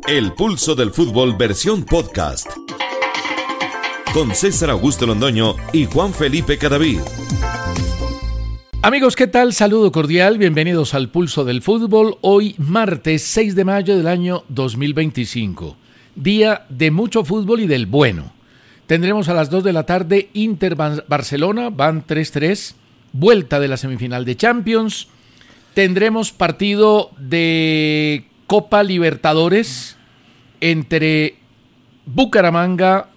El Pulso del Fútbol versión podcast. Con César Augusto Londoño y Juan Felipe Cadavid. Amigos, ¿qué tal? Saludo cordial, bienvenidos al Pulso del Fútbol. Hoy martes 6 de mayo del año 2025. Día de mucho fútbol y del bueno. Tendremos a las 2 de la tarde Inter-Barcelona, van 3-3, vuelta de la semifinal de Champions. Tendremos partido de Copa Libertadores entre Bucaramanga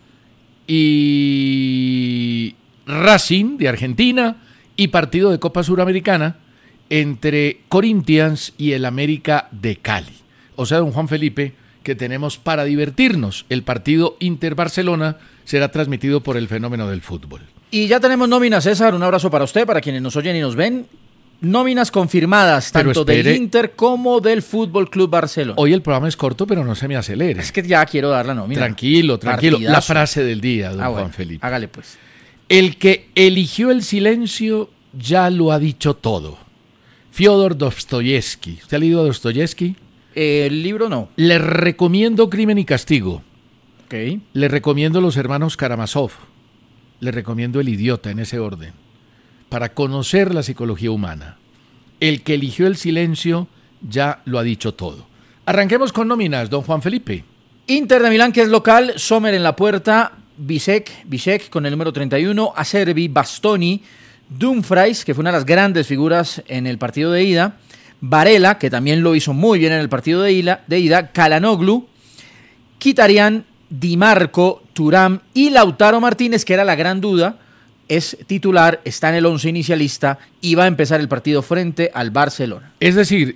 y Racing de Argentina y partido de Copa Suramericana entre Corinthians y el América de Cali. O sea, don Juan Felipe, que tenemos para divertirnos. El partido Inter-Barcelona será transmitido por el Fenómeno del Fútbol. Y ya tenemos nóminas, César, un abrazo para usted, para quienes nos oyen y nos ven. Nóminas confirmadas, tanto del Inter como del Fútbol Club Barcelona. Hoy el programa es corto, pero no se me acelere. Es que ya quiero dar la nómina. Tranquilo. Partidazo. La frase del día, don Juan Felipe. Hágale pues. El que eligió el silencio ya lo ha dicho todo. Fyodor Dostoyevsky. ¿Usted ha leído a Dostoyevsky? El libro no. Le recomiendo Crimen y Castigo. Ok. Le recomiendo Los Hermanos Karamazov. Le recomiendo El Idiota, en ese orden, para conocer la psicología humana. El que eligió el silencio ya lo ha dicho todo. Arranquemos con nóminas, don Juan Felipe. Inter de Milán, que es local, Sommer en la puerta, Bisek con el número 31, Acerbi, Bastoni, Dumfries, que fue una de las grandes figuras en el partido de ida, Varela, que también lo hizo muy bien en el partido de ida, Calhanoglu, Mkhitaryan, Di Marco, Thuram y Lautaro Martínez, que era la gran duda, es titular, está en el 11 inicialista y va a empezar el partido frente al Barcelona. Es decir,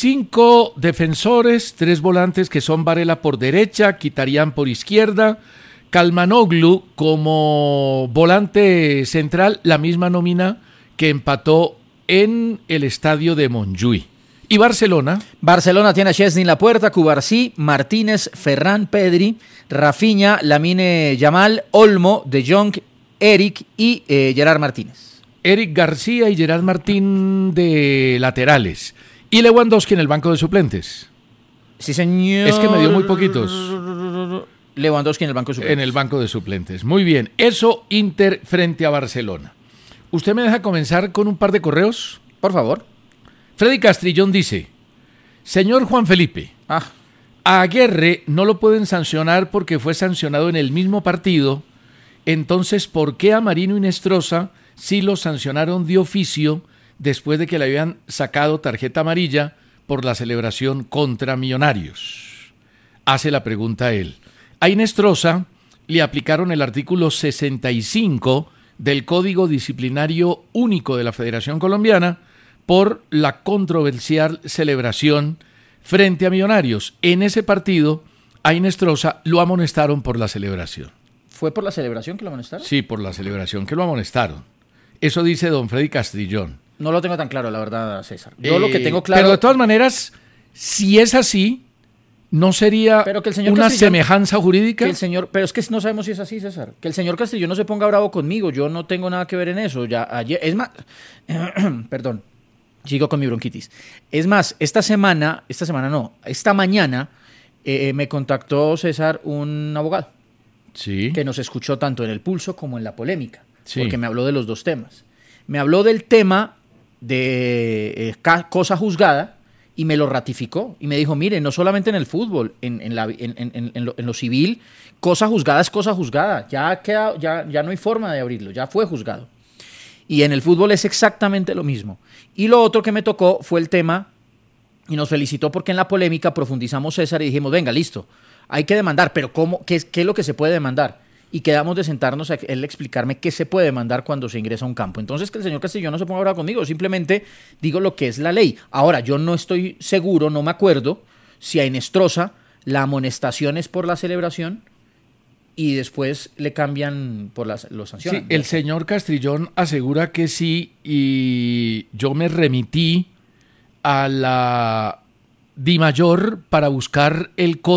5 defensores, 3 volantes que son Varela por derecha, Mkhitaryan por izquierda, Calhanoglu como volante central, la misma nómina que empató en el estadio de Montjuïc. ¿Y Barcelona? Barcelona tiene a Chesney en la puerta, Cubarsí, Martínez, Ferran, Pedri, Rafinha, Lamine Yamal, Olmo, De Jong, Eric y Gerard Martínez. Eric García y Gerard Martín de laterales. Y Lewandowski en el banco de suplentes. Sí, señor. Es que me dio muy poquitos. Lewandowski en el banco de suplentes. En el banco de suplentes. Muy bien. Eso Inter frente a Barcelona. ¿Usted me deja comenzar con un par de correos? Por favor. Freddy Castrillón dice: señor Juan Felipe, a Aguerre no lo pueden sancionar porque fue sancionado en el mismo partido. Entonces, ¿por qué a Marino Inestrosa sí lo sancionaron de oficio después de que le habían sacado tarjeta amarilla por la celebración contra Millonarios? Hace la pregunta él. A Inestrosa le aplicaron el artículo 65 del Código Disciplinario Único de la Federación Colombiana por la controversial celebración frente a Millonarios. En ese partido, a Inestrosa lo amonestaron por la celebración. ¿Fue por la celebración que lo amonestaron? Sí, por la celebración que lo amonestaron. Eso dice don Freddy Castrillón. No lo tengo tan claro, la verdad, César. Yo lo que tengo claro... Pero de todas maneras, si es así, ¿no sería una semejanza jurídica? Que el señor, pero es que no sabemos si es así, César. Que el señor Castrillón no se ponga bravo conmigo. Yo no tengo nada que ver en eso. Ya ayer, es más... perdón. Sigo con mi bronquitis. Es más, esta mañana me contactó, César, un abogado. Sí. Que nos escuchó tanto en el pulso como en la polémica. Sí. Porque me habló de los dos temas. Me habló del tema de cosa juzgada y me lo ratificó. Y me dijo, mire, no solamente en el fútbol, en lo civil, cosa juzgada es cosa juzgada. Ya no hay forma de abrirlo, ya fue juzgado. Y en el fútbol es exactamente lo mismo. Y lo otro que me tocó fue el tema, y nos felicitó porque en la polémica profundizamos, César, y dijimos, venga, listo, hay que demandar, pero ¿cómo? ¿Qué es lo que se puede demandar? Y quedamos de sentarnos a él explicarme qué se puede demandar cuando se ingresa a un campo. Entonces, que el señor Castrillón no se ponga bravo conmigo, simplemente digo lo que es la ley. Ahora, yo no estoy seguro, no me acuerdo, si a Inestrosa la amonestación es por la celebración y después le cambian por los sanciones. Sí, el señor Castrillón asegura que sí, y yo me remití a la DIMAYOR para buscar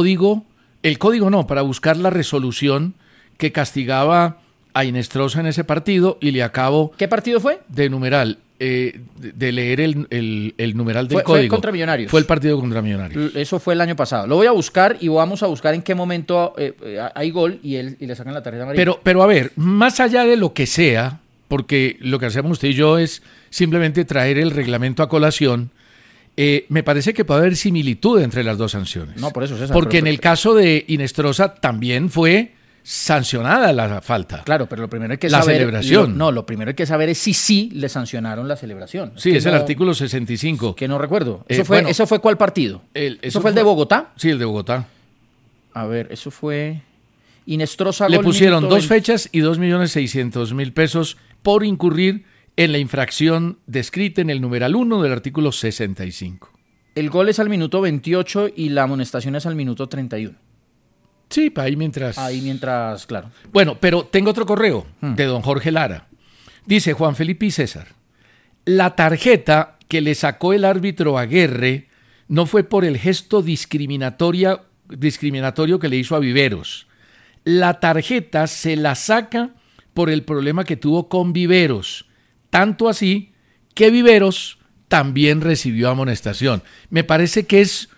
para buscar la resolución que castigaba a Inestrosa en ese partido, y le acabo... ¿Qué partido fue? De numeral. de leer el numeral del código. Fue contra Millonarios. Fue el partido contra Millonarios. Eso fue el año pasado. Lo voy a buscar y vamos a buscar en qué momento hay gol y le sacan la tarjeta amarilla. Pero a ver, más allá de lo que sea, porque lo que hacemos usted y yo es simplemente traer el reglamento a colación, me parece que puede haber similitud entre las dos sanciones. No, por eso, César. Porque en el caso de Inestrosa también fue sancionada la falta. Claro, pero lo primero hay que la saber... celebración. Lo primero hay que saber es si sí le sancionaron la celebración. Sí, es el artículo 65. Que no recuerdo. ¿Eso fue cuál partido? ¿Eso fue el de Bogotá? Sí, el de Bogotá. A ver, eso fue... Inestrosa Le pusieron 2 fechas y 2.600.000 pesos por incurrir en la infracción descrita en el numeral 1 del artículo 65. El gol es al minuto 28 y la amonestación es al minuto 31. Sí, ahí mientras, claro. Bueno, pero tengo otro correo de don Jorge Lara. Dice Juan Felipe y César, la tarjeta que le sacó el árbitro a Aguerre no fue por el gesto discriminatorio que le hizo a Viveros. La tarjeta se la saca por el problema que tuvo con Viveros. Tanto así que Viveros también recibió amonestación. Me parece que es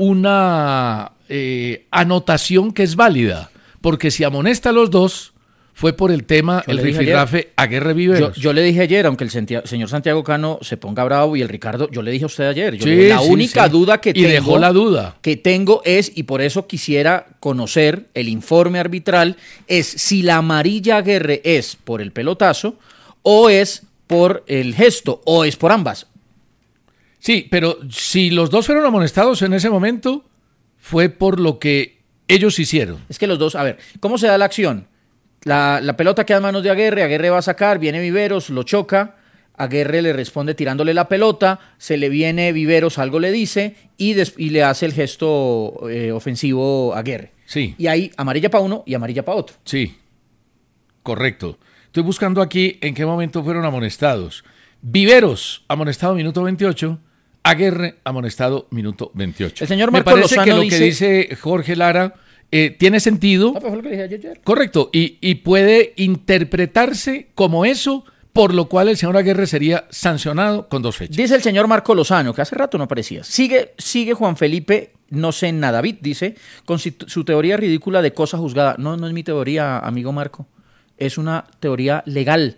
una anotación que es válida, porque si amonesta a los dos, fue por el tema, el rifirrafe Aguerre Viveros. Yo le dije ayer, aunque el señor Santiago Cano se ponga bravo y el Ricardo, yo le dije a usted ayer, la única duda que tengo, dejó la duda que tengo es, y por eso quisiera conocer el informe arbitral, es si la amarilla Aguerre es por el pelotazo, o es por el gesto, o es por ambas. Sí, pero si los dos fueron amonestados en ese momento, fue por lo que ellos hicieron. Es que los dos, a ver, ¿cómo se da la acción? La pelota queda en manos de Aguerre va a sacar, viene Viveros, lo choca, Aguerre le responde tirándole la pelota, se le viene Viveros, algo le dice, y le hace el gesto ofensivo a Aguerre. Sí. Y ahí amarilla para uno y amarilla para otro. Sí, correcto. Estoy buscando aquí en qué momento fueron amonestados. Viveros, amonestado minuto 28, Aguerre, amonestado minuto 28. El señor Marco Me parece Lozano que lo que dice Jorge Lara tiene sentido. Fue lo que dije ayer. Correcto, y puede interpretarse como eso, por lo cual el señor Aguerre sería sancionado con 2 fechas. Dice el señor Marco Lozano, que hace rato no aparecía. Sigue Juan Felipe, no sé nada, David, dice, con su teoría ridícula de cosa juzgada. No es mi teoría, amigo Marco. Es una teoría legal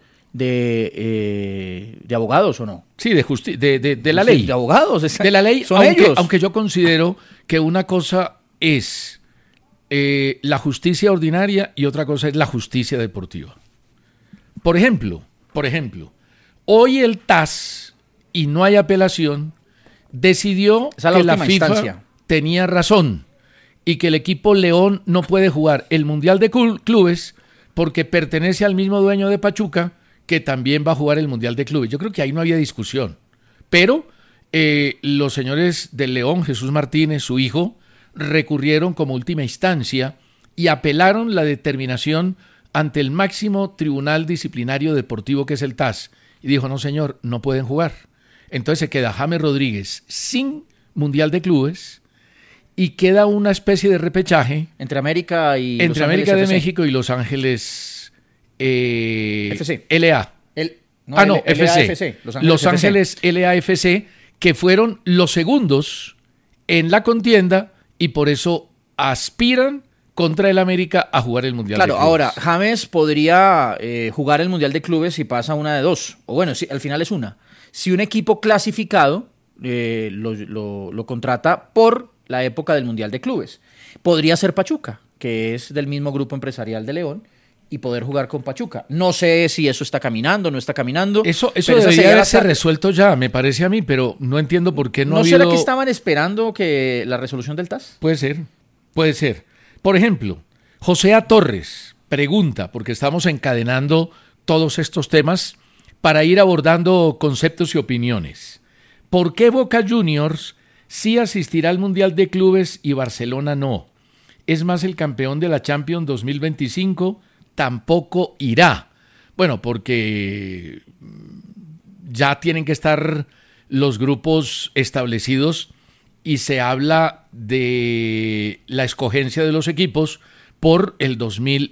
de abogados, ¿o no? Sí, de la ley. Sí, de abogados. De la ley, son ellos. Aunque yo considero que una cosa es la justicia ordinaria y otra cosa es la justicia deportiva. Por ejemplo, hoy el TAS, y no hay apelación, decidió que la FIFA tenía razón y que el equipo León no puede jugar el Mundial de Clubes porque pertenece al mismo dueño de Pachuca, que también va a jugar el Mundial de Clubes. Yo creo que ahí no había discusión. Pero los señores del León, Jesús Martínez, su hijo, recurrieron como última instancia y apelaron la determinación ante el máximo tribunal disciplinario deportivo que es el TAS. Y dijo, no señor, no pueden jugar. Entonces se queda James Rodríguez sin Mundial de Clubes y queda una especie de repechaje entre América de México y Los Ángeles FC. LA. FC. Los Ángeles LAFC, que fueron los segundos en la contienda y por eso aspiran contra el América a jugar el Mundial de Clubes. Claro, ahora, James podría jugar el Mundial de Clubes si pasa una de dos. O bueno, al final es una. Si un equipo clasificado lo contrata por la época del Mundial de Clubes. Podría ser Pachuca, que es del mismo grupo empresarial de León, y poder jugar con Pachuca. No sé si eso está caminando, no está caminando. Eso debería haberse resuelto ya, me parece a mí, pero no entiendo por qué no ha habido... ¿No será que estaban esperando que la resolución del TAS? Puede ser. Por ejemplo, José A. Torres pregunta, porque estamos encadenando todos estos temas para ir abordando conceptos y opiniones. ¿Por qué Boca Juniors sí asistirá al Mundial de Clubes y Barcelona no? Es más, el campeón de la Champions 2025 tampoco irá. Bueno, porque ya tienen que estar los grupos establecidos y se habla de la escogencia de los equipos por el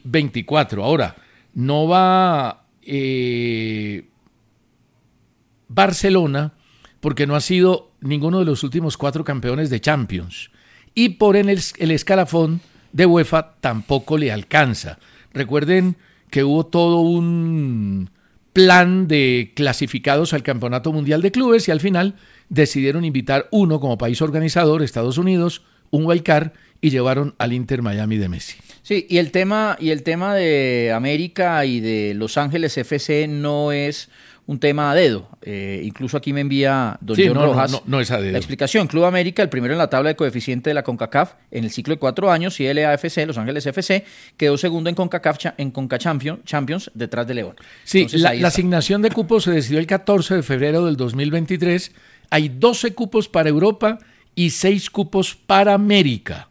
2024. Ahora, no va Barcelona, porque no ha sido ninguno de los últimos 4 campeones de Champions. Y por el escalafón de UEFA tampoco le alcanza. Recuerden que hubo todo un plan de clasificados al Campeonato Mundial de Clubes y al final decidieron invitar uno como país organizador, Estados Unidos, un wildcard, y llevaron al Inter Miami de Messi. Sí, y el tema de América y de Los Ángeles FC no es un tema a dedo. Incluso aquí me envía don John Rojas no es a dedo. La explicación. Club América, el primero en la tabla de coeficiente de la CONCACAF en el ciclo de 4 años, y LAFC, Los Ángeles FC, quedó segundo en CONCACAF, en Champions, detrás de León. Sí, entonces, la asignación de cupos se decidió el 14 de febrero del 2023. Hay 12 cupos para Europa y 6 cupos para América.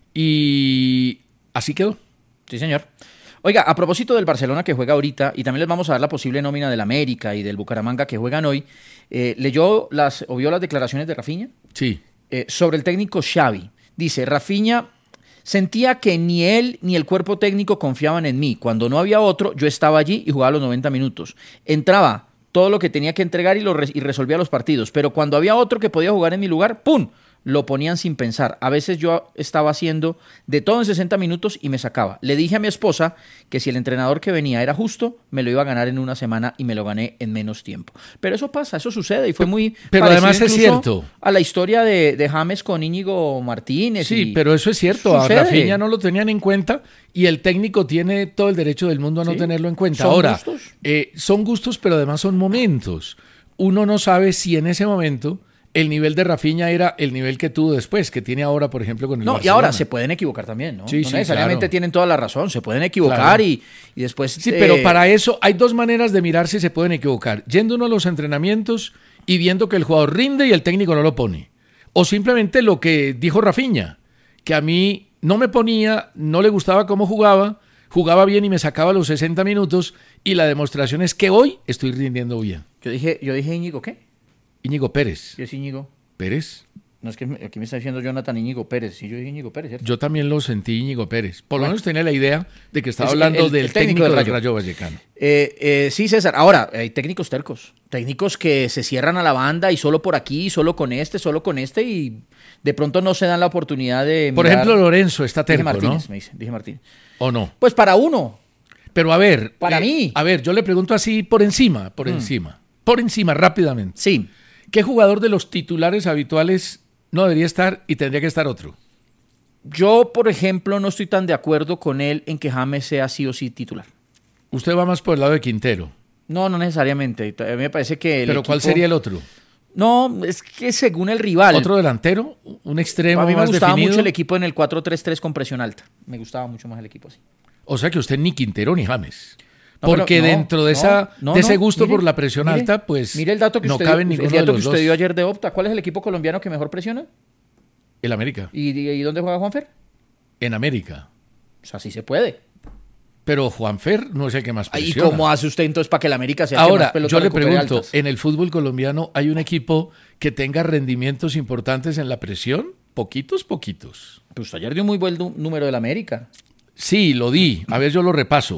Y así quedó. Sí, señor. Oiga, a propósito del Barcelona que juega ahorita, y también les vamos a dar la posible nómina del América y del Bucaramanga que juegan hoy, ¿vio las declaraciones de Rafinha? Sí. Sobre el técnico Xavi. Dice, Rafinha sentía que ni él ni el cuerpo técnico confiaban en mí. Cuando no había otro, yo estaba allí y jugaba los 90 minutos. Entraba todo lo que tenía que entregar y resolvía los partidos. Pero cuando había otro que podía jugar en mi lugar, ¡pum!, lo ponían sin pensar. A veces yo estaba haciendo de todo en 60 minutos y me sacaba. Le dije a mi esposa que si el entrenador que venía era justo, me lo iba a ganar en una semana y me lo gané en menos tiempo. Pero eso pasa, eso sucede y fue muy pero además es cierto a la historia de James con Íñigo Martínez. Sí, pero eso es cierto. A Rafinha no lo tenían en cuenta y el técnico tiene todo el derecho del mundo a no tenerlo en cuenta. Ahora, son gustos, pero además son momentos. Uno no sabe si en ese momento el nivel de Rafinha era el nivel que tuvo después, que tiene ahora, por ejemplo, con el Barcelona. Y ahora se pueden equivocar también, ¿no? Sí, no necesariamente claro. tienen toda la razón, se pueden equivocar y después... Sí, pero para eso hay 2 maneras de mirar si se pueden equivocar. Yendo uno a los entrenamientos y viendo que el jugador rinde y el técnico no lo pone. O simplemente lo que dijo Rafinha, que a mí no me ponía, no le gustaba cómo jugaba bien y me sacaba los 60 minutos y la demostración es que hoy estoy rindiendo bien. Yo dije Íñigo, ¿qué? Íñigo Pérez. ¿Qué es Íñigo? ¿Pérez? No, es que aquí me está diciendo Jonathan Íñigo Pérez. Sí, yo dije Íñigo Pérez, ¿cierto? Yo también lo sentí Íñigo Pérez. Por lo menos tenía la idea de que estaba hablando del técnico del Rayo Vallecano. Sí, César. Ahora, hay técnicos tercos. Técnicos que se cierran a la banda y solo por aquí, solo con este y de pronto no se dan la oportunidad de Por ejemplo, Lorenzo está terco, Martínez, ¿no? Dije Martínez. ¿O no? Pues para uno. Pero a ver. Para mí. A ver, yo le pregunto así por encima, rápidamente. Sí. ¿Qué jugador de los titulares habituales no debería estar y tendría que estar otro? Yo, por ejemplo, no estoy tan de acuerdo con él en que James sea sí o sí titular. Usted va más por el lado de Quintero. No necesariamente. A mí me parece que ¿Pero cuál sería el otro? No, es que según el rival. ¿Otro delantero? ¿Un extremo más definido? A mí me gustaba mucho el equipo en el 4-3-3 con presión alta. Me gustaba mucho más el equipo así. O sea que usted ni Quintero ni James. Porque dentro de ese gusto por la presión alta, pues mire el dato que no usted, cabe ninguno el dato de los que usted dos. dio ayer de Opta. ¿Cuál es el equipo colombiano que mejor presiona? El América. ¿Y dónde juega Juanfer? En América. O sea, sí se puede. Pero Juanfer no es el que más presiona. ¿Y cómo hace usted entonces para que el América sea Ahora, el que más yo le recupere pregunto, altas? ¿en el fútbol colombiano hay un equipo que tenga rendimientos importantes en la presión? Poquitos. Pues usted ayer dio muy buen número del América. Sí, lo di. A ver, yo lo repaso.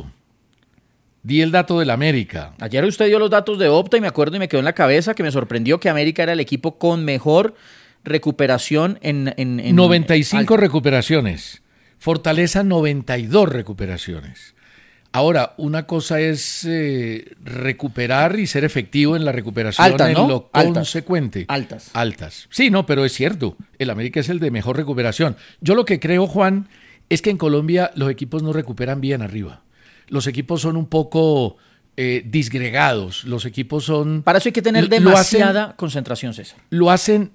Di el dato del América. Ayer usted dio los datos de Opta y me acuerdo y me quedó en la cabeza que me sorprendió que América era el equipo con mejor recuperación en 95 alta. recuperaciones. Fortaleza 92 recuperaciones. Ahora, una cosa es recuperar y ser efectivo en la recuperación altas, ¿no? en lo consecuente. Altas. Sí, no, pero es cierto. El América es el de mejor recuperación. Yo lo que creo, Juan, es que en Colombia los equipos no recuperan bien arriba. Los equipos son un poco disgregados. Los equipos son... Para eso hay que tener demasiada concentración, César. Lo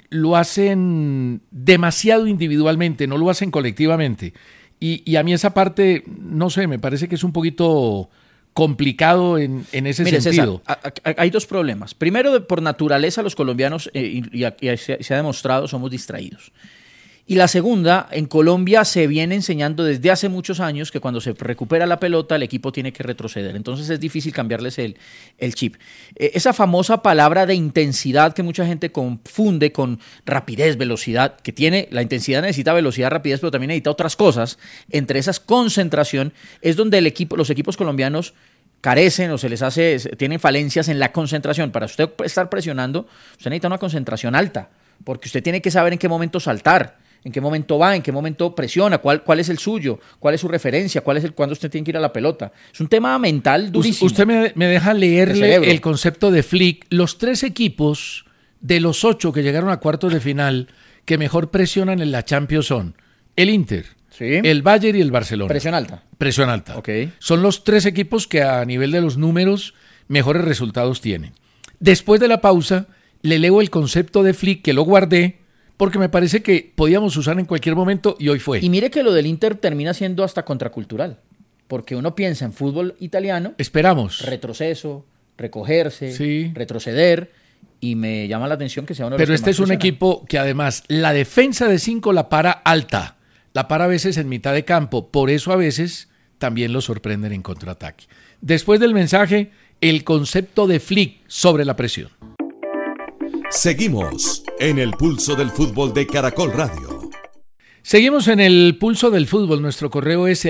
hacen demasiado individualmente, no lo hacen colectivamente. Y a mí esa parte, no sé, me parece que es un poquito complicado en ese sentido. César, hay 2 problemas. Primero, por naturaleza, los colombianos, y se ha demostrado, somos distraídos. Y la segunda, en Colombia se viene enseñando desde hace muchos años que cuando se recupera la pelota el equipo tiene que retroceder. Entonces es difícil cambiarles el chip. Esa famosa palabra de intensidad que mucha gente confunde con rapidez, velocidad, que tiene, la intensidad necesita velocidad, rapidez, pero también necesita otras cosas. Entre esas concentración es donde los equipos colombianos carecen o tienen falencias en la concentración. Para usted estar presionando, usted necesita una concentración alta, porque usted tiene que saber en qué momento saltar, en qué momento va, en qué momento presiona, cuál es el suyo, cuál es su referencia, cuándo usted tiene que ir a la pelota. Es un tema mental durísimo. Usted me deja leerle el concepto de Flick. Los 3 equipos de los 8 que llegaron a cuartos de final que mejor presionan en la Champions son el Inter, el Bayern y el Barcelona. Presión alta. Presión alta. Okay. Son los 3 equipos que a nivel de los números mejores resultados tienen. Después de la pausa, le leo el concepto de Flick, que lo guardé, porque me parece que podíamos usar en cualquier momento y hoy fue. Y mire que lo del Inter termina siendo hasta contracultural, porque uno piensa en fútbol italiano. Esperamos. Retroceso, recogerse, retroceder, y me llama la atención que sea uno de los Pero este es un equipo que además la defensa de 5 la para alta, la para a veces en mitad de campo, por eso a veces también lo sorprenden en contraataque. Después del mensaje, el concepto de Flick sobre la presión. Seguimos en el pulso del fútbol de Caracol Radio. Seguimos en el pulso del fútbol. Nuestro correo es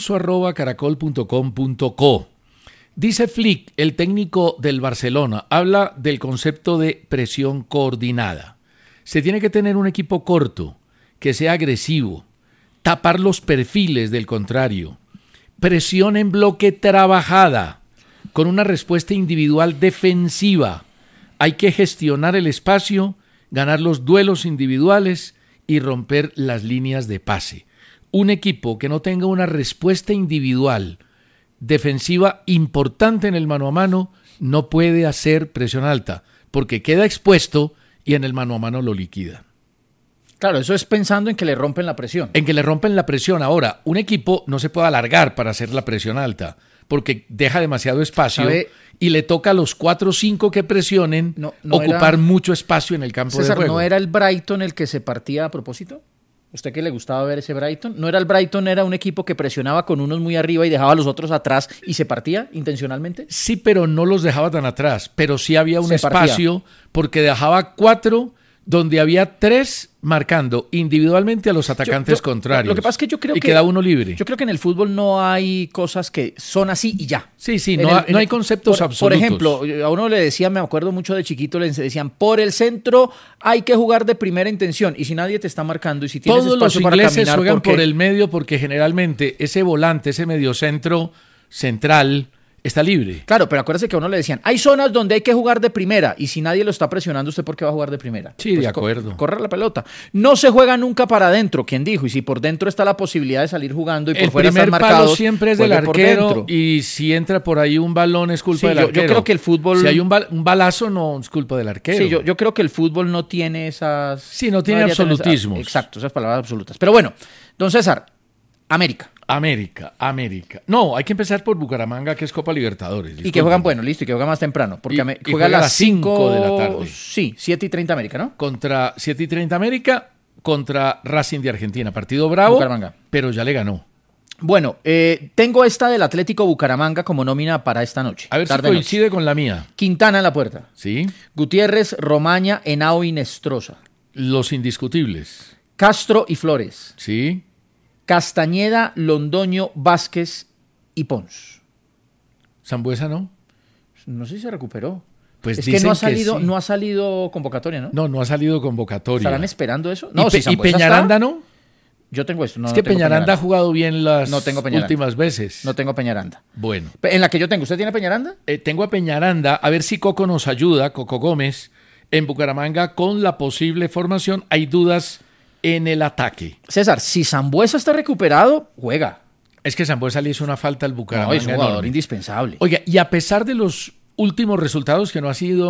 elpulso@caracol.com.co. Dice Flick, el técnico del Barcelona, habla del concepto de presión coordinada. Se tiene que tener un equipo corto, que sea agresivo, tapar los perfiles del contrario, presión en bloque trabajada, con una respuesta individual defensiva. Hay que gestionar el espacio, ganar los duelos individuales y romper las líneas de pase. Un equipo que no tenga una respuesta individual defensiva importante en el mano a mano no puede hacer presión alta, porque queda expuesto y en el mano a mano lo liquida. Claro, eso es pensando en que le rompen la presión. En que le rompen la presión. Ahora, un equipo no se puede alargar para hacer la presión alta, porque deja demasiado espacio y le toca a los 4 o 5 que presionen ocupar mucho espacio en el campo de juego. ¿No era el Brighton el que se partía a propósito? ¿Usted que le gustaba ver ese Brighton? ¿No era el Brighton, era un equipo que presionaba con unos muy arriba y dejaba a los otros atrás y se partía intencionalmente? Sí, pero no los dejaba tan atrás, pero sí había un espacio porque dejaba 4 donde había 3 marcando individualmente a los atacantes contrarios. Lo que pasa es que yo creo que queda uno libre. Yo creo que en el fútbol no hay cosas que son así y ya. Sí, no hay conceptos absolutos. Por ejemplo, a uno le decían, me acuerdo mucho de chiquito, le decían, por el centro hay que jugar de primera intención. Y si nadie te está marcando y si tienes espacio para caminar... Todos los ingleses juegan por el medio porque generalmente ese volante, ese mediocentro central está libre. Claro, pero acuérdese que a uno le decían, hay zonas donde hay que jugar de primera, y si nadie lo está presionando, ¿usted por qué va a jugar de primera? Sí, pues de acuerdo. Correr la pelota. No se juega nunca para adentro, ¿quién dijo? Y si por dentro está la posibilidad de salir jugando y por fuera están marcados... El primer palo siempre es del arquero, y si entra por ahí un balón es culpa del arquero. Yo creo que el fútbol... Si hay un balazo no es culpa del arquero. Sí, yo creo que el fútbol no tiene esas... Sí, no tiene absolutismos. Exacto, esas palabras absolutas. Pero bueno, don César, América. No, hay que empezar por Bucaramanga, que es Copa Libertadores. Disculpen. Y que juegan, bueno, listo, y que juegan más temprano. Porque juega a las 5 de la tarde. Sí, 7:30 América, ¿no? Contra 7:30 América, contra Racing de Argentina. Partido bravo, Bucaramanga. Pero ya le ganó. Bueno, tengo esta del Atlético Bucaramanga como nómina para esta noche. A ver si coincide con la mía. Quintana en la puerta. Sí. Gutiérrez, Romaña, Henao y Nestroza. Los indiscutibles. Castro y Flores. Sí. Castañeda, Londoño, Vázquez y Pons. ¿Sambuesa no? No sé si se recuperó. Pues es que no ha salido convocatoria, ¿no? No ha salido convocatoria. ¿Estarán esperando eso? No, ¿Y Peñaranda no? Yo tengo esto. Es que Peñaranda ha jugado bien las últimas veces. No tengo Peñaranda. Bueno. En la que yo tengo. ¿Usted tiene Peñaranda? Tengo a Peñaranda. A ver si Coco nos ayuda, Coco Gómez, en Bucaramanga con la posible formación. Hay dudas en el ataque. César, si Sambuesa está recuperado, juega. Es que Sambuesa le hizo una falta al Bucaramanga. No, es un jugador indispensable. Oiga, y a pesar de los últimos resultados que no han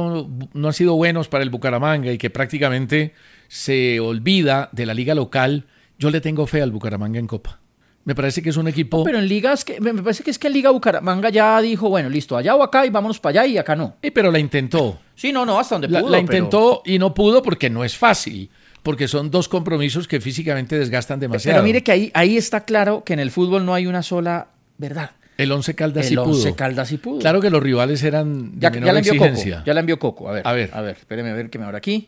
sido buenos para el Bucaramanga y que prácticamente se olvida de la liga local, yo le tengo fe al Bucaramanga en Copa. Me parece que es un equipo... No, pero en ligas, me parece que es que en Liga Bucaramanga ya dijo, bueno, listo, allá o acá y vámonos para allá y acá no. Pero la intentó. Sí, no, hasta donde pudo. La intentó y no pudo porque no es fácil. Porque son 2 compromisos que físicamente desgastan demasiado. Pero mire que ahí está claro que en el fútbol no hay una sola verdad. El Once Caldas sí pudo. Claro que los rivales eran de menor exigencia. Ya la envió Coco. A ver, espéreme a ver que me abra aquí.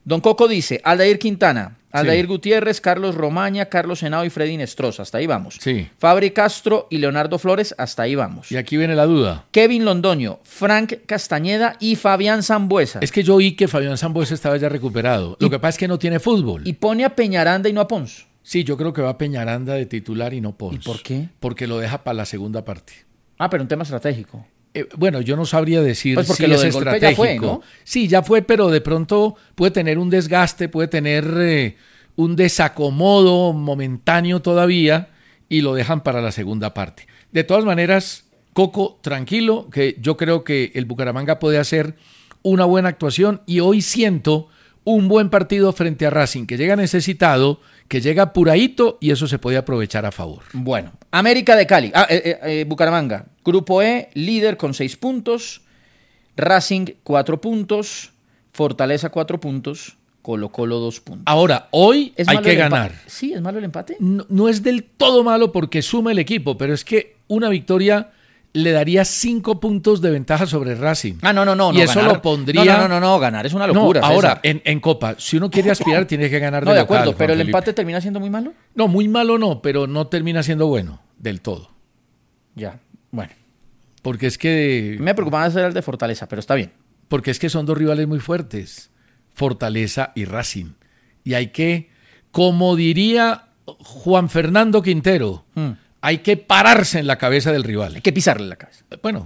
Don Coco dice, Aldair Quintana, Aldair Gutiérrez, Carlos Romaña, Carlos Henao y Freddy Nestroza, hasta ahí vamos. Sí. Fabri Castro y Leonardo Flores, hasta ahí vamos. Y aquí viene la duda. Kevin Londoño, Frank Castañeda y Fabián Zambuesa. Es que yo oí que Fabián Zambuesa estaba ya recuperado. Lo que pasa es que no tiene fútbol. Y pone a Peñaranda y no a Pons. Sí, yo creo que va Peñaranda de titular y no Pons. ¿Y por qué? Porque lo deja para la segunda parte. Pero un tema estratégico. Bueno, yo no sabría decir pues porque si lo es del golpe estratégico. ya fue, ¿no? Sí, ya fue, pero de pronto puede tener un desgaste, puede tener un desacomodo momentáneo todavía y lo dejan para la segunda parte. De todas maneras, Coco, tranquilo, que yo creo que el Bucaramanga puede hacer una buena actuación y hoy siento un buen partido frente a Racing, que llega necesitado, que llega apuradito y eso se puede aprovechar a favor. Bueno, América de Cali, Bucaramanga, Grupo E, líder con 6 puntos, Racing 4 puntos, Fortaleza 4 puntos, Colo-Colo 2 puntos. Ahora, hoy hay que ganar. Sí, ¿es malo el empate? No es del todo malo porque suma el equipo, pero es que una victoria le daría 5 puntos de ventaja sobre Racing. No. Y eso ganar, lo pondría... No, ganar es una locura. No, ahora, en Copa, si uno quiere aspirar, tiene que ganar de de local, acuerdo, pero Juan el Felipe. empate termina siendo muy malo. No, muy malo no, pero no termina siendo bueno del todo. Ya, bueno. Porque es que... Me preocupaba hacer el de Fortaleza, pero está bien. Porque es que son dos rivales muy fuertes, Fortaleza y Racing. Y hay que, como diría Juan Fernando Quintero, hay que pararse en la cabeza del rival. Hay que pisarle la cabeza. Bueno,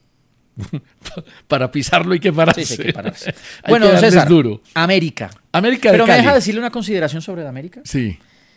para pisarlo hay que pararse. Sí, hay que pararse. Hay Bueno, que darles César, duro. América. América Pero de me Cali. deja decirle una consideración sobre el América. Sí.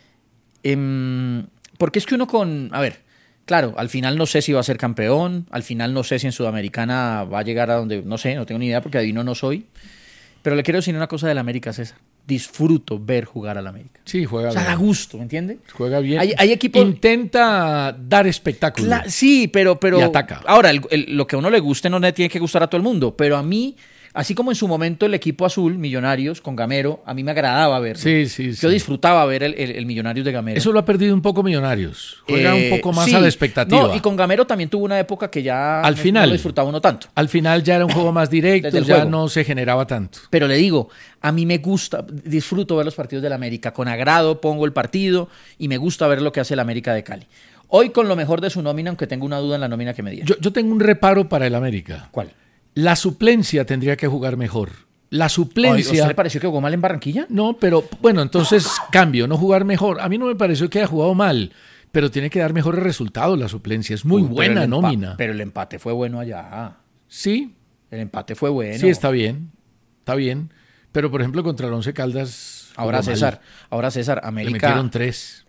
Porque es que uno a ver, claro, al final no sé si va a ser campeón, al final no sé si en Sudamericana va a llegar a donde, no sé, no tengo ni idea porque adivino no soy. Pero le quiero decir una cosa del América, César. Disfruto ver jugar al América. Sí, juega O sea, bien. da gusto, ¿me entiende? Juega bien. Hay equipos... Intenta dar espectáculo. Sí, pero... Y ataca. Ahora, lo que a uno le guste no le tiene que gustar a todo el mundo, pero a mí, así como en su momento el equipo azul, Millonarios, con Gamero, a mí me agradaba verlo. Sí. Yo disfrutaba ver el Millonarios de Gamero. Eso lo ha perdido un poco Millonarios. Juega un poco más sí. a la expectativa. No, y con Gamero también tuvo una época que ya Al final, no lo disfrutaba uno tanto. Al final ya era un juego más directo, Desde el ya juego. no se generaba tanto. Pero le digo, a mí me gusta, disfruto ver los partidos del América. Con agrado pongo el partido y me gusta ver lo que hace el América de Cali. Hoy con lo mejor de su nómina, aunque tengo una duda en la nómina que me dieron. Yo tengo un reparo para el América. ¿Cuál? La suplencia tendría que jugar mejor. La ¿A suplencia... usted le pareció que jugó mal en Barranquilla? No, pero bueno, entonces cambio, no jugar mejor. A mí no me pareció que haya jugado mal, pero tiene que dar mejores resultados la suplencia. Es muy buena nómina. Pero el empate fue bueno allá. Sí. El empate fue bueno. Sí, está bien. Está bien. Pero, por ejemplo, contra el Once Caldas... Ahora César, América... Le metieron 3.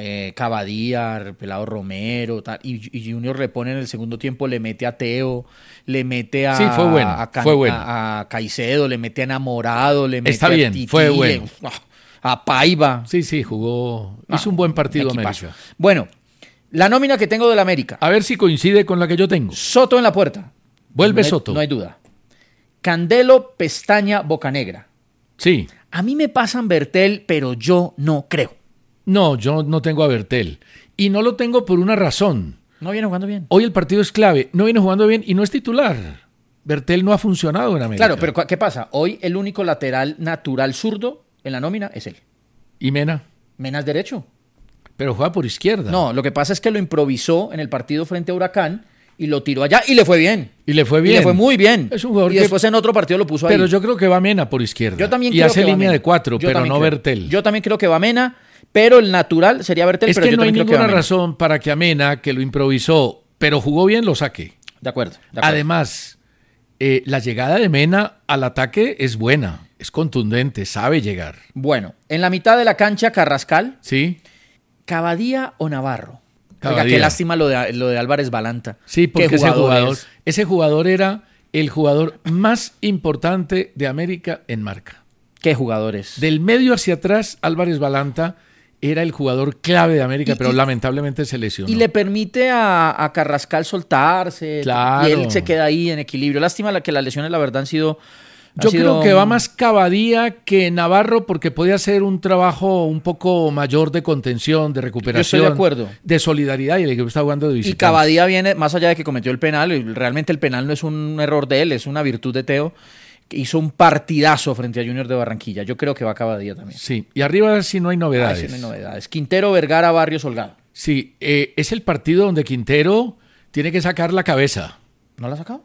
Cavadía, Pelado Romero, tal, y Junior le pone en el segundo tiempo, le mete a Teo, le mete a... Sí, fue bueno, fue bueno. A Caicedo, le mete a Enamorado, le mete Está bien, a Tití, fue bueno. A Paiva. Sí, jugó... Hizo un buen partido equipazo. América. Bueno, la nómina que tengo del América. A ver si coincide con la que yo tengo. Soto en la puerta. Vuelve No hay- Soto. No hay duda. Candelo, Pestaña, Bocanegra. Sí. A mí me pasan Bertel, pero yo no creo. No, yo no tengo a Bertel. Y no lo tengo por una razón. No viene jugando bien. Hoy el partido es clave. No viene jugando bien y no es titular. Bertel no ha funcionado en América. Claro, pero ¿qué pasa? Hoy el único lateral natural zurdo en la nómina es él. ¿Y Mena? Menas derecho. Pero juega por izquierda. No, lo que pasa es que lo improvisó en el partido frente a Huracán y lo tiró allá y le fue bien. Y le fue bien. Y le fue muy bien. Es un jugador y que- después en otro partido lo puso ahí. Pero yo creo que va Mena por izquierda. Yo también y creo hace que va línea Mena. de 4, Yo pero también no creo. Bertel. Yo también creo que va Mena, pero el natural sería Bertel, Es pero que yo no hay también creo que va ninguna Mena. razón para que a Mena, que lo improvisó, pero jugó bien, lo saque. De acuerdo. Además, la llegada de Mena al ataque es buena, es contundente, sabe llegar. Bueno, en la mitad de la cancha, Carrascal, ¿Sí? Cavadía o Navarro. Oiga, Cavadía. qué lástima lo de Álvarez Balanta. Sí, porque Qué jugador es. ese jugador era el jugador más importante de América en marca. Qué jugadores. Del medio hacia atrás, Álvarez Balanta era el jugador clave de América, pero lamentablemente se lesionó. Y le permite a Carrascal soltarse. Claro. Y él se queda ahí en equilibrio. Lástima que las lesiones, la verdad, han sido... Yo creo que va más Cavadía que Navarro porque puede hacer un trabajo un poco mayor de contención, de recuperación. Yo estoy de acuerdo. De solidaridad y el equipo está jugando de Y visitante. Cavadía viene, más allá de que cometió el penal, y realmente el penal no es un error de él, es una virtud de Teo. hizo un partidazo frente a Junior de Barranquilla. Yo creo que va a acabar día también. Sí, y arriba sí no hay novedades. Sí no hay novedades. Quintero, Vergara, Barrios, Holgado. Sí, es el partido donde Quintero tiene que sacar la cabeza. ¿No la ha sacado?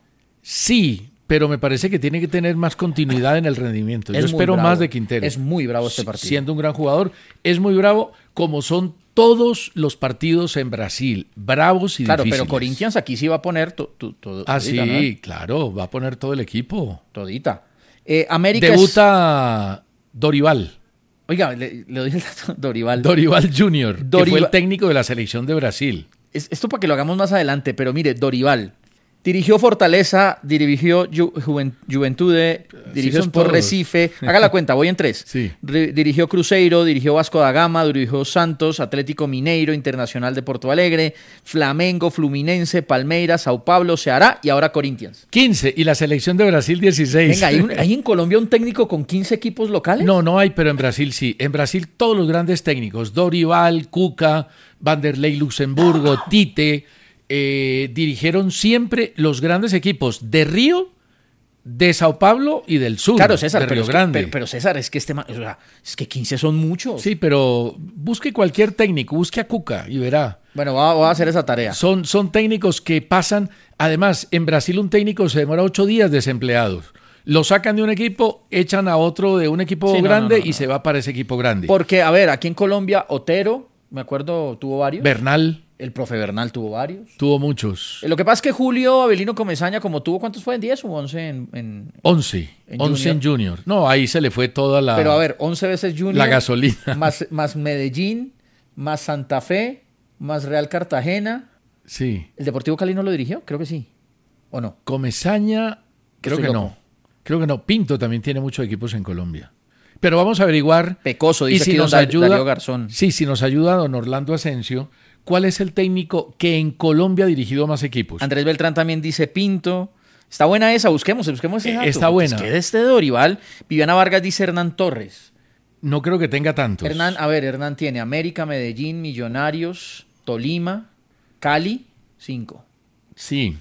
Sí, pero me parece que tiene que tener más continuidad en el rendimiento. Yo espero bravo. Más de Quintero. Es muy bravo este partido. Siendo un gran jugador, es muy bravo, como son todos los partidos en Brasil, bravos y difíciles. Claro, pero Corinthians aquí sí va a poner todo. Sí, ¿no? Claro, va a poner todo el equipo. Todita. América debuta Dorival. Oiga, le doy el dato. Dorival Jr., que fue el técnico de la selección de Brasil. Esto para que lo hagamos más adelante, pero mire, Dorival dirigió Fortaleza, dirigió Juventude, dirigió Sport Recife. Haga la cuenta, voy en 3. Sí. Dirigió Cruzeiro, dirigió Vasco da Gama, dirigió Santos, Atlético Mineiro, Internacional de Porto Alegre, Flamengo, Fluminense, Palmeiras, Sao Paulo, Ceará y ahora Corinthians. 15 y la selección de Brasil 16. Venga, ¿hay en Colombia un técnico con 15 equipos locales? No hay, pero en Brasil sí. En Brasil todos los grandes técnicos, Dorival, Cuca, Vanderlei Luxemburgo, Tite, dirigieron siempre los grandes equipos de Río, de Sao Paulo y del sur. Claro, César, de Río Grande. Pero César, es que es que 15 son muchos. Sí, pero busque cualquier técnico, busque a Cuca y verá. Bueno, voy a hacer esa tarea. Son técnicos que pasan, además, en Brasil un técnico se demora 8 días desempleados. Lo sacan de un equipo, echan a otro de un equipo grande y se va para ese equipo grande. Porque, a ver, aquí en Colombia, Otero, me acuerdo, tuvo varios. Bernal. El profe Bernal tuvo varios. Tuvo muchos. Lo que pasa es que Julio Avelino Comesaña, como tuvo, ¿cuántos fue? ¿10 o 11 en 11 en Junior. No, ahí se le fue toda la... Pero a ver, 11 veces Junior. La gasolina. Más Medellín, más Santa Fe, más Real Cartagena. Sí. ¿El Deportivo Cali no lo dirigió? Creo que sí. ¿O no? Comesaña, creo que no. Creo que no. Pinto también tiene muchos equipos en Colombia. Pero vamos a averiguar. Pecoso, dice si aquí nos ayuda, Darío Garzón. Sí, si nos ayuda don Orlando Asensio, ¿cuál es el técnico que en Colombia ha dirigido más equipos? Andrés Beltrán también dice Pinto. Está buena esa, busquemos ese dato. Está buena. Es que de este Dorival. Viviana Vargas dice Hernán Torres. No creo que tenga tantos. Hernán tiene América, Medellín, Millonarios, Tolima, Cali, 5. Sí.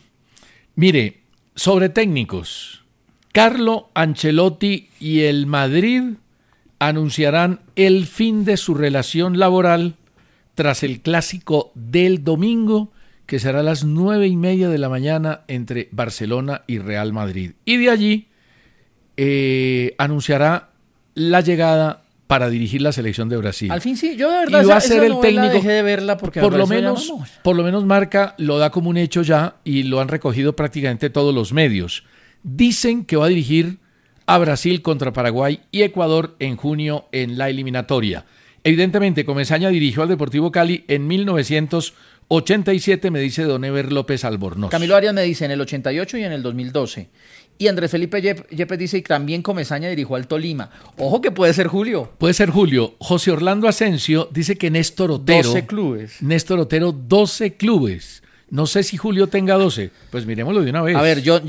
Mire, sobre técnicos, Carlo Ancelotti y el Madrid anunciarán el fin de su relación laboral tras el clásico del domingo, que será a las 9:30 de la mañana entre Barcelona y Real Madrid. Y de allí anunciará la llegada para dirigir la selección de Brasil. Al fin sí, yo de verdad y va a ser el técnico. Dejé de verla porque por lo menos Marca lo da como un hecho ya y lo han recogido prácticamente todos los medios. Dicen que va a dirigir a Brasil contra Paraguay y Ecuador en junio en la eliminatoria. Evidentemente, Comesaña dirigió al Deportivo Cali en 1987, me dice don Ever López Albornoz. Camilo Arias me dice en el 88 y en el 2012. Y Andrés Felipe Yepes dice que también Comesaña dirigió al Tolima. Ojo que puede ser Julio. Puede ser Julio. José Orlando Asensio dice que Néstor Otero. 12 clubes. Néstor Otero, 12 clubes. No sé si Julio tenga 12. Pues miremoslo de una vez. A ver, John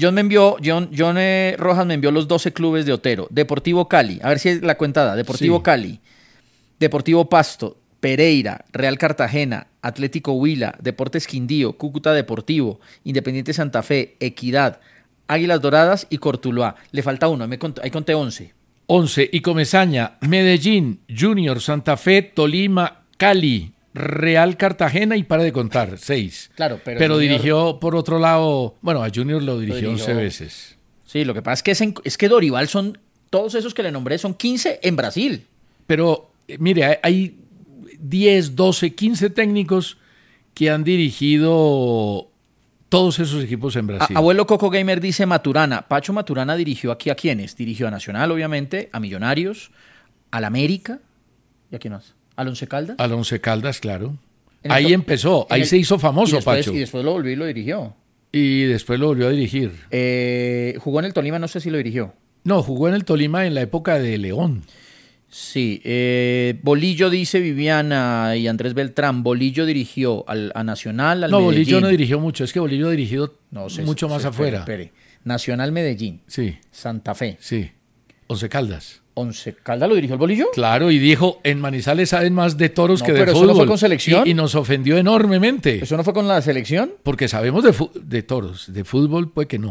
Rojas me envió los 12 clubes de Otero. Deportivo Cali. A ver si es la cuentada. Deportivo Cali. Deportivo Pasto. Pereira. Real Cartagena. Atlético Huila. Deportes Quindío. Cúcuta Deportivo. Independiente Santa Fe. Equidad. Águilas Doradas y Cortuluá. Le falta uno. Ahí conté 11. 11. Y Comesaña. Medellín. Junior. Santa Fe. Tolima. Cali. Real Cartagena y para de contar, 6. Claro, pero Junior, dirigió por otro lado, bueno, a Junior lo dirigió 11 veces. Sí, lo que pasa es que Dorival son, todos esos que le nombré son 15 en Brasil. Pero, mire, hay 10, 12, 15 técnicos que han dirigido todos esos equipos en Brasil. Abuelo Coco Gamer dice Maturana. Pacho Maturana dirigió aquí a quiénes? Dirigió a Nacional, obviamente, a Millonarios, al América, ¿y a quién más? ¿Al Once Caldas? Al Once Caldas, claro. Ahí empezó, ahí se hizo famoso, Pacho. Y después lo volvió y lo dirigió. Y después lo volvió a dirigir. Jugó en el Tolima, no sé si lo dirigió. No, jugó en el Tolima en la época de León. Sí. Bolillo dice Viviana y Andrés Beltrán. Bolillo dirigió a Nacional, al Medellín. No, Bolillo no dirigió mucho, es que Bolillo ha dirigido mucho más afuera. Espere. Nacional Medellín. Sí. Santa Fe. Sí. Once Caldas. ¿Once Caldas lo dirigió el Bolillo? Claro, y dijo, en Manizales saben más de toros que de pero fútbol. ¿eso no fue con selección? Y nos ofendió enormemente. ¿Eso no fue con la selección? Porque sabemos de toros, de fútbol puede que no.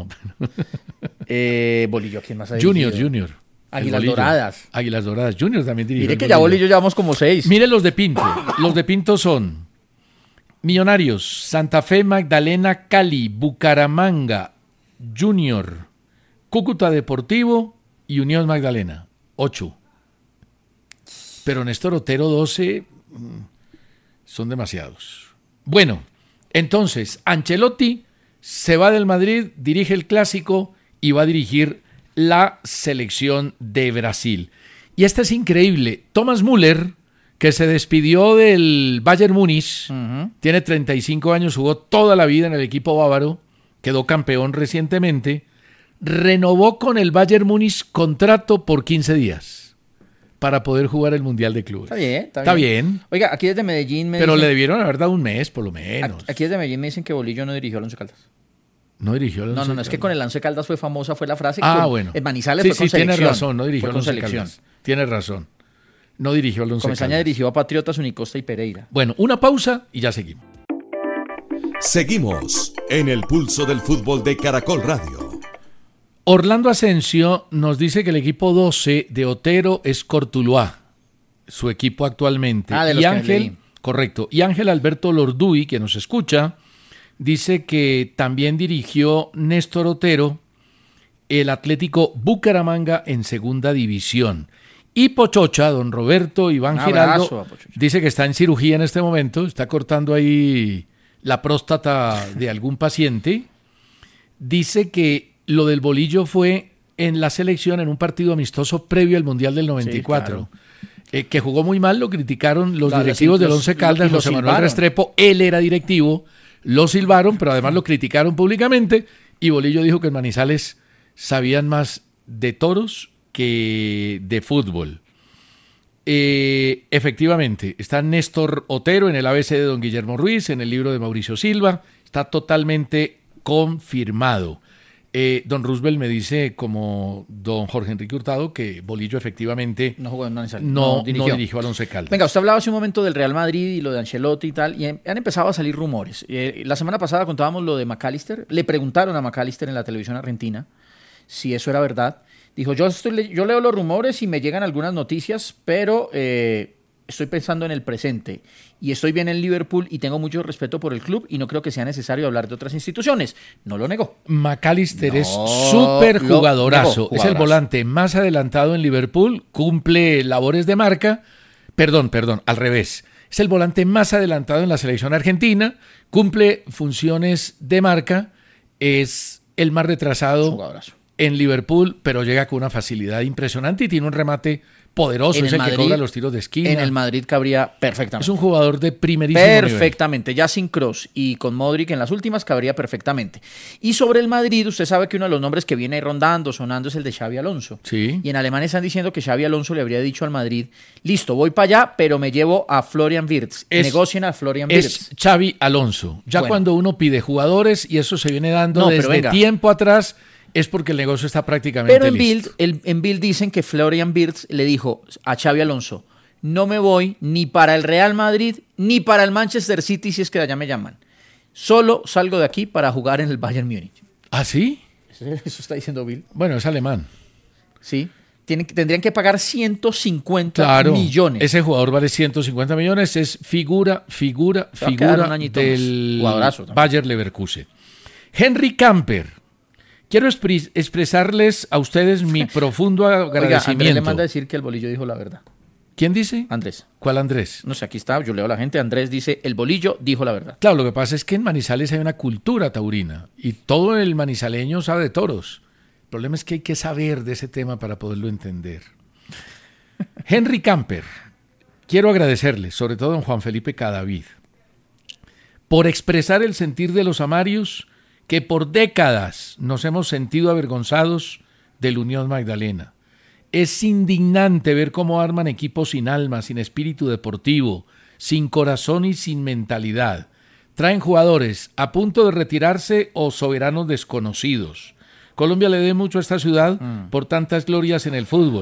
Bolillo, ¿quién más ha dirigido? Junior. Águilas Doradas. Águilas Doradas. Junior también dirigió. Mire que ya Bolillo llevamos como 6. Mire los de Pinto. Los de Pinto son Millonarios, Santa Fe, Magdalena, Cali, Bucaramanga, Junior, Cúcuta Deportivo y Unión Magdalena. 8. Pero Néstor Otero 12 son demasiados. Bueno, entonces Ancelotti se va del Madrid, dirige el Clásico y va a dirigir la selección de Brasil. Y esta es increíble. Thomas Müller, que se despidió del Bayern Múnich, tiene 35 años, jugó toda la vida en el equipo bávaro, quedó campeón recientemente, renovó con el Bayern Múnich contrato por 15 días para poder jugar el Mundial de Clubes. Está bien. Oiga, aquí desde Medellín Pero le debieron haber dado un mes, por lo menos. Aquí desde Medellín me dicen que Bolillo no dirigió al Once Caldas. No dirigió al Once Caldas. No, es que con el Once Caldas fue famosa, fue la frase. Bueno. En Manizales fue con selección. Tiene razón, no dirigió al Once Caldas. Tiene razón. No dirigió al Once Caldas. Comesaña dirigió a Patriotas, Unicosta y Pereira. Bueno, una pausa y ya seguimos. Seguimos en el pulso del fútbol de Caracol Radio. Orlando Asensio nos dice que el equipo 12 de Otero es Cortuluá, su equipo actualmente. De los y Ángel, correcto. Y Ángel Alberto Lorduy, que nos escucha, dice que también dirigió Néstor Otero el Atlético Bucaramanga en segunda división. Y Pochocha, don Roberto Iván Giraldo, dice que está en cirugía en este momento, está cortando ahí la próstata de algún paciente. Dice que lo del Bolillo fue en la selección en un partido amistoso previo al Mundial del 94. Sí, claro. Que jugó muy mal, lo criticaron los directivos del Once Caldas, José Manuel Restrepo, él era directivo, lo silbaron, pero además lo criticaron públicamente y Bolillo dijo que en Manizales sabían más de toros que de fútbol. Efectivamente, está Néstor Otero en el ABC de don Guillermo Ruiz, en el libro de Mauricio Silva, está totalmente confirmado. Don Roosevelt me dice, como don Jorge Enrique Hurtado, que Bolillo efectivamente no jugó en Manizales, no dirigió al Once Caldas. Venga, usted hablaba hace un momento del Real Madrid y lo de Ancelotti y tal, y han empezado a salir rumores. La semana pasada contábamos lo de McAllister, le preguntaron a McAllister en la televisión argentina si eso era verdad. Dijo, yo leo los rumores y me llegan algunas noticias, pero estoy pensando en el presente y estoy bien en Liverpool y tengo mucho respeto por el club y no creo que sea necesario hablar de otras instituciones. No lo negó. McAllister es súper jugadorazo. Es el volante más adelantado en Liverpool, cumple labores de marca. Perdón, al revés. Es el volante más adelantado en la selección argentina, cumple funciones de marca, es el más retrasado en Liverpool, pero llega con una facilidad impresionante y tiene un remate poderoso, es el que cobra los tiros de esquina. En el Madrid cabría perfectamente. Es un jugador de primerísimo nivel. Perfectamente, ya sin Kroos y con Modric en las últimas cabría perfectamente. Y sobre el Madrid, usted sabe que uno de los nombres que viene rondando, sonando, es el de Xabi Alonso. Sí. Y en Alemania están diciendo que Xabi Alonso le habría dicho al Madrid, listo, voy para allá, pero me llevo a Florian Wirtz. Negocien a Florian Wirtz. Es Xabi Alonso. Ya cuando uno pide jugadores, y eso se viene dando desde tiempo atrás, es porque el negocio está prácticamente listo. Pero en Bild dicen que Florian Wirtz le dijo a Xabi Alonso, no me voy ni para el Real Madrid ni para el Manchester City si es que de allá me llaman. Solo salgo de aquí para jugar en el Bayern Múnich. ¿Ah, sí? Eso está diciendo Bild. Bueno, es alemán. Sí. Tendrían que pagar 150 millones. Ese jugador vale 150 millones, es figura del Bayer Leverkusen. Henry Camper. Quiero expresarles a ustedes mi profundo agradecimiento. Andrés le manda a decir que el Bolillo dijo la verdad. ¿Quién dice? Andrés. ¿Cuál Andrés? No sé, aquí está, yo leo a la gente. Andrés dice, el Bolillo dijo la verdad. Claro, lo que pasa es que en Manizales hay una cultura taurina y todo el manizaleño sabe de toros. El problema es que hay que saber de ese tema para poderlo entender. Henry Camper, quiero agradecerle, sobre todo a don Juan Felipe Cadavid, por expresar el sentir de los amarios que por décadas nos hemos sentido avergonzados del Unión Magdalena. Es indignante ver cómo arman equipos sin alma, sin espíritu deportivo, sin corazón y sin mentalidad. Traen jugadores a punto de retirarse o soberanos desconocidos. Colombia le debe mucho a esta ciudad por tantas glorias en el fútbol,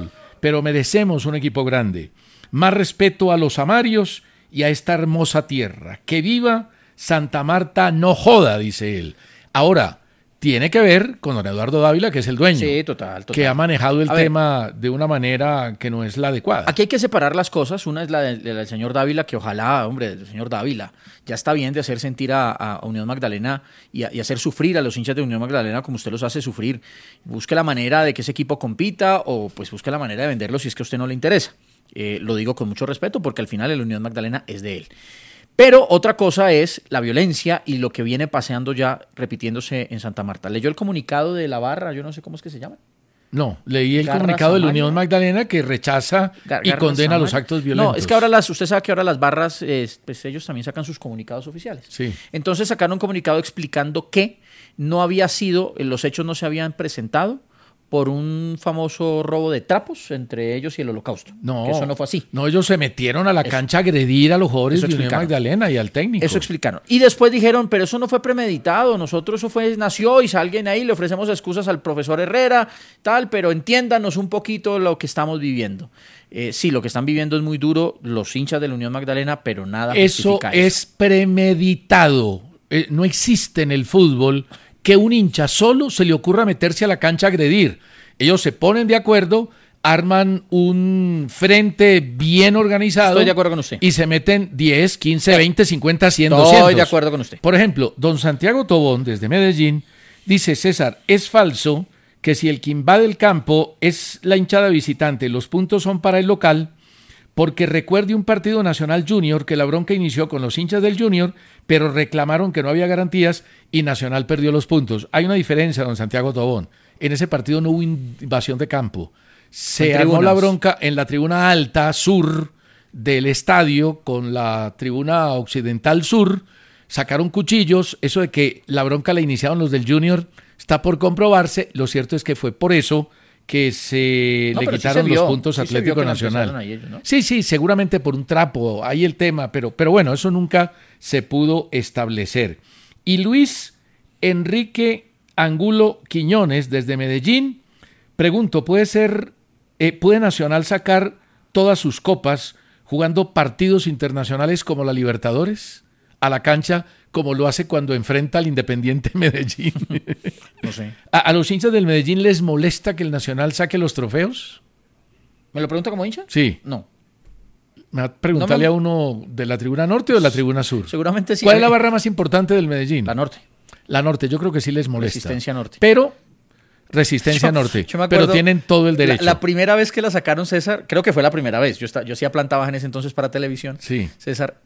pero merecemos un equipo grande. Más respeto a los amarios y a esta hermosa tierra. ¡Que viva Santa Marta no joda!, dice él. Ahora, tiene que ver con don Eduardo Dávila, que es el dueño. Sí, total. Que ha manejado el tema de una manera que no es la adecuada. Aquí hay que separar las cosas. Una es la del señor Dávila, que ojalá, hombre, el señor Dávila, ya está bien de hacer sentir a Unión Magdalena y hacer sufrir a los hinchas de Unión Magdalena como usted los hace sufrir. Busque la manera de que ese equipo compita o pues busque la manera de venderlo si es que a usted no le interesa. Lo digo con mucho respeto porque al final el Unión Magdalena es de él. Pero otra cosa es la violencia y lo que viene paseando ya, repitiéndose en Santa Marta. ¿Leyó el comunicado de la barra? Yo no sé cómo es que se llama. No, leí el comunicado de la Unión Magdalena que rechaza y condena los actos violentos. No, es que ahora usted sabe que ahora las barras, pues ellos también sacan sus comunicados oficiales. Sí. Entonces sacaron un comunicado explicando que no había sido, los hechos no se habían presentado por un famoso robo de trapos entre ellos y el Holocausto. No, que eso no fue así. No, ellos se metieron a la cancha a agredir a los jugadores de Unión Magdalena y al técnico. Eso explicaron. Y después dijeron, pero eso no fue premeditado, nosotros nació y alguien ahí, le ofrecemos excusas al profesor Herrera, tal, pero entiéndanos un poquito lo que estamos viviendo. Sí, lo que están viviendo es muy duro los hinchas de la Unión Magdalena, pero nada justifica eso. Es premeditado. No existe en el fútbol que un hincha solo se le ocurra meterse a la cancha a agredir. Ellos se ponen de acuerdo, arman un frente bien organizado. Estoy de acuerdo con usted. Y se meten 10, 15, 20, 50, 100, 200. Estoy de acuerdo con usted. Por ejemplo, don Santiago Tobón, desde Medellín, dice: César, es falso que si el que invade el campo es la hinchada visitante, los puntos son para el local, porque recuerde un partido Nacional Junior que la bronca inició con los hinchas del Junior, pero reclamaron que no había garantías y Nacional perdió los puntos. Hay una diferencia, don Santiago Tobón. En ese partido no hubo invasión de campo. Se armó la bronca en la tribuna alta sur del estadio con la tribuna occidental sur. Sacaron cuchillos. Eso de que la bronca la iniciaron los del Junior está por comprobarse. Lo cierto es que fue por eso que le quitaron los puntos Atlético Nacional. Ellos, ¿no? Sí, seguramente por un trapo, ahí el tema, pero bueno, eso nunca se pudo establecer. Y Luis Enrique Angulo Quiñones, desde Medellín, pregunto, ¿puede Nacional sacar todas sus copas jugando partidos internacionales como la Libertadores a la cancha, como lo hace cuando enfrenta al Independiente Medellín? No sé. ¿A los hinchas del Medellín les molesta que el Nacional saque los trofeos? ¿Me lo pregunta como hincha? Sí. No. Preguntarle a uno de la tribuna norte o de la tribuna sur. Seguramente sí. ¿Cuál es la barra más importante del Medellín? La norte. La norte, yo creo que sí les molesta. Resistencia norte. Pero Resistencia Norte, yo me acuerdo, pero tienen todo el derecho. La primera vez que la sacaron, César, creo que fue la primera vez. Yo hacía planta baja en ese entonces para televisión. Sí. César.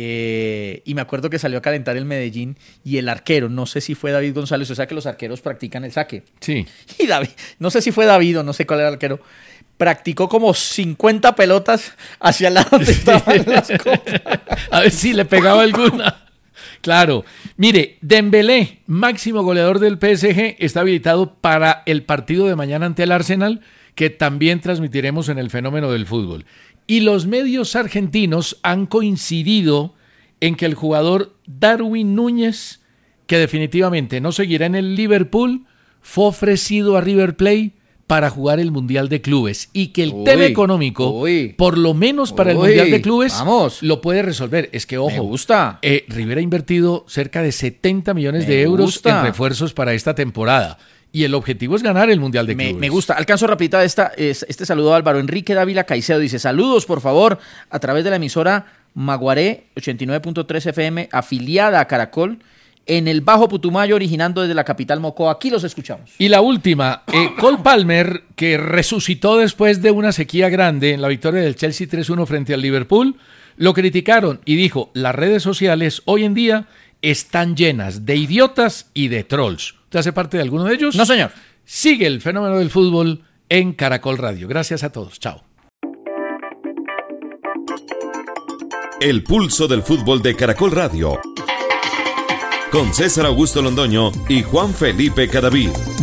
Y me acuerdo que salió a calentar el Medellín y el arquero, no sé si fue David González, o sea que los arqueros practican el saque. Sí. Y David, no sé si fue David o no sé cuál era el arquero, practicó como 50 pelotas hacia el lado donde estaban las copas. A ver si le pegaba alguna. Claro. Mire, Dembélé, máximo goleador del PSG, está habilitado para el partido de mañana ante el Arsenal, que también transmitiremos en el Fenómeno del Fútbol. Y los medios argentinos han coincidido en que el jugador Darwin Núñez, que definitivamente no seguirá en el Liverpool, fue ofrecido a River Plate para jugar el Mundial de Clubes y que el tema económico, por lo menos para el Mundial de Clubes, lo puede resolver. Es que, ojo, me gusta. River ha invertido cerca de 70 millones de euros en refuerzos para esta temporada. Y el objetivo es ganar el Mundial de Clubes. Me gusta. Alcanzo rapidita este saludo a Álvaro Enrique Dávila Caicedo. Dice: saludos, por favor, a través de la emisora Maguaré 89.3 FM, afiliada a Caracol, en el Bajo Putumayo, originando desde la capital Mocoa. Aquí los escuchamos. Y la última, Cole Palmer, que resucitó después de una sequía grande en la victoria del Chelsea 3-1 frente al Liverpool, lo criticaron y dijo: las redes sociales hoy en día están llenas de idiotas y de trolls. ¿Usted hace parte de alguno de ellos? No, señor. Sigue el Fenómeno del Fútbol en Caracol Radio. Gracias a todos. Chao. El pulso del fútbol de Caracol Radio. Con César Augusto Londoño y Juan Felipe Cadavid.